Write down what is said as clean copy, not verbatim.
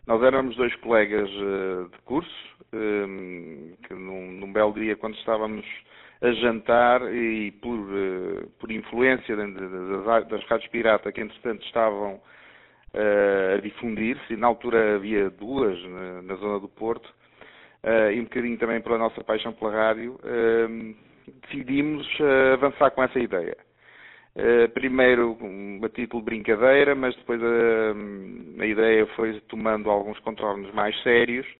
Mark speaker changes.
Speaker 1: Nós éramos dois colegas de curso, que num belo dia, quando estávamos a jantar e por influência das rádios pirata que entretanto estavam a difundir-se, e na altura havia duas na zona do Porto, e um bocadinho também pela nossa paixão pela rádio, decidimos avançar com essa ideia. Primeiro a título de brincadeira, mas depois a ideia foi tomando alguns contornos mais sérios